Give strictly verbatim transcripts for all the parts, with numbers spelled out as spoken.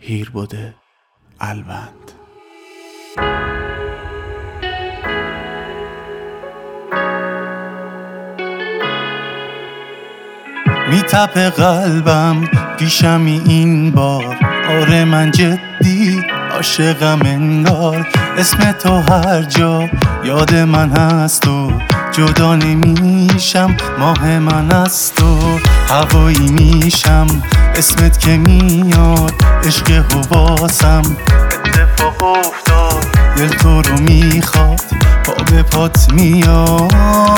پیر بوده الوند. میتپه قلبم پیشمی این بار، آره من جدی عاشقم انگار. اسم تو هر جا یاد من هست و جدا نمیشم، ماه من از تو هوایی میشم. اسمت که میاد عشق حواسم اتفاق افتاد، دل تو رو میخواد پا به پات میاد.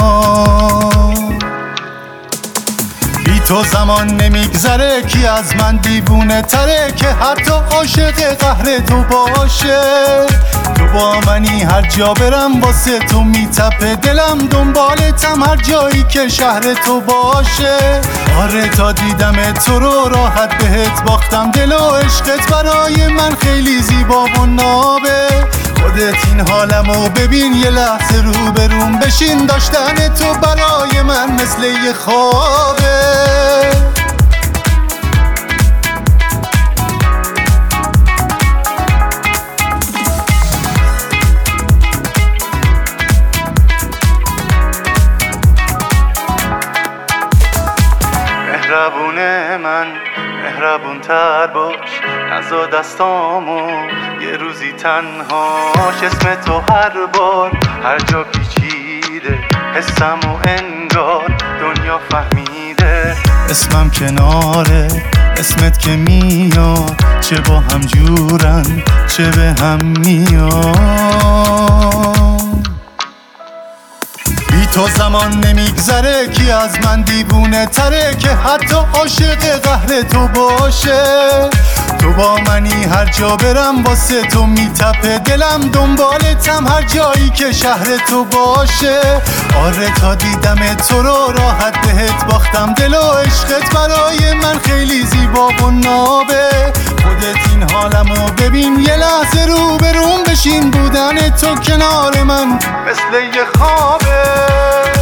بی تو زمان نمیگذره، کی از من دیوونه تره که حتی عاشق قهر تو باشه. تو با منی هر جا برم واسه تو میتپه دلم، دنبالتم هر جایی که شهر تو باشه. آره تا دیدم تو رو راحت بهت باختم، دل و عشقت برای من خیلی زیبا و نابه. خودت این حالمو ببین یه لحظه رو بروم بشین، داشتن تو برای من مثل یه خوابه. مهربونه من مهربون تر باش، نزا دستامو یه روزی تنهاش. اسم تو هر بار هر جا پیچیده، حسم و انگار دنیا فهمیده. اسمم کناره اسمت که میاد، چه با هم جورن چه به هم میاد. بی تو زمان نمیگذره، کی از من دیوونه تره که حتی عاشق قهر تو باشه. تو با منی هر جا برم واسه تو میتپه دلم، دنبالتم هر جایی که شهر تو باشه. آره تا دیدم تو رو راحت بهت باختم، دل و عشقت برای من خیلی زیبا و نابه. خودت این حالمو ببین یه لحظه رو بروم بشین، بودن تو کنار من مثل یه خوابه.